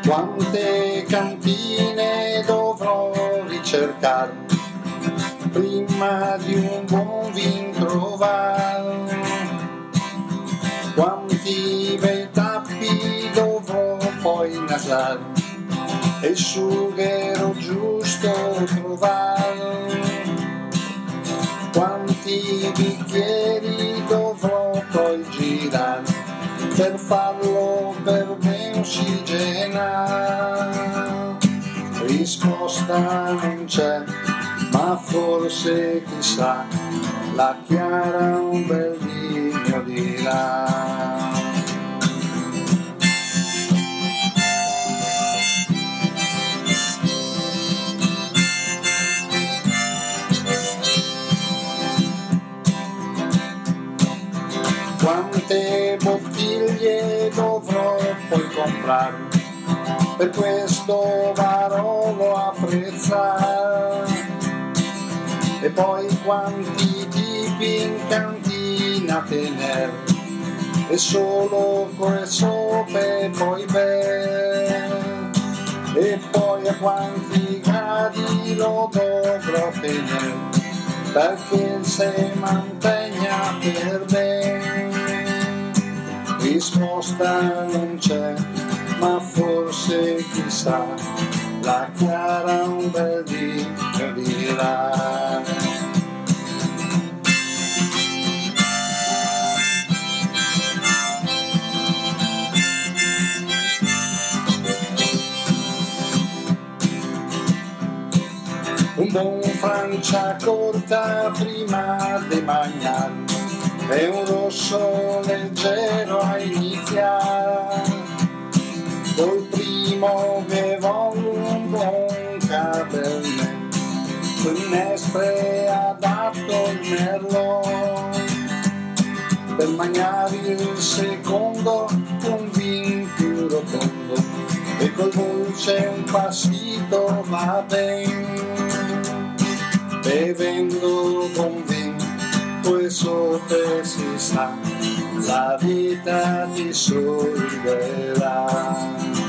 Quante cantine dovrò ricercare prima di un buon vin trovar? Quanti bei tappi dovrò poi nasare e il sughero giusto trovare? Quanti bicchieri dovrò poi girare per farlo per me ossigenare? Risposta non c'è, ma forse chissà, la Chiara un bel vino dirà. Quante bottiglie dovrò poi comprare per questo varolo apprezzare? E poi quanti tipi in cantina tener e solo quel sope poi bere? E poi a quanti gradi lo dovrò tenere perché se mantenga per bene? Risposta non c'è, ma forse chissà, la Chiara un bel vino dirà. Un buon Franciacorta prima di mangiare e un rosso leggero a iniziare. Col primo bevo un buon Cabernet, un Nespre adatto al Merlot. Per mangiare il secondo un vin più rotondo e col dolce un passito va ben. Bevendo con vin, questo te si sa, la vita ti sorriderà.